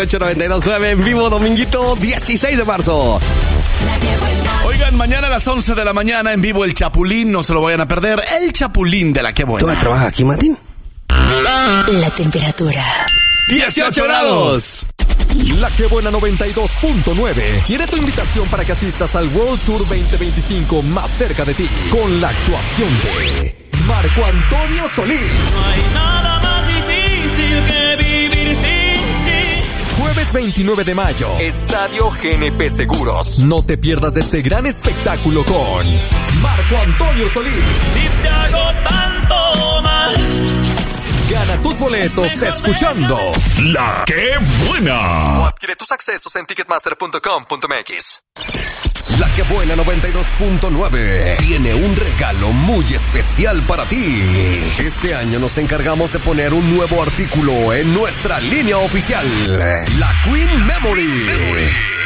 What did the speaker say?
892.9 en vivo, dominguito 16 de marzo. Oigan, mañana a las 11 de la mañana en vivo el Chapulín, no se lo vayan a perder. El Chapulín de La Que Buena. ¿Tú trabajas aquí, Martín? La temperatura 18 grados. La Que Buena 92.9 tiene tu invitación para que asistas al World Tour 2025 más cerca de ti, con la actuación de Marco Antonio Solís. No hay nada más difícil que vivir sin ti. Jueves 29 de mayo, Estadio GNP Seguros. No te pierdas de este gran espectáculo con Marco Antonio Solís. Si te hago tanto mal, Gana tus boletos escuchando La Que Buena. o adquiere tus accesos en ticketmaster.com.mx. La Que Buena 92.9 tiene un regalo muy especial para ti. Este año nos encargamos de poner un nuevo artículo en nuestra línea oficial, la Queen Memory.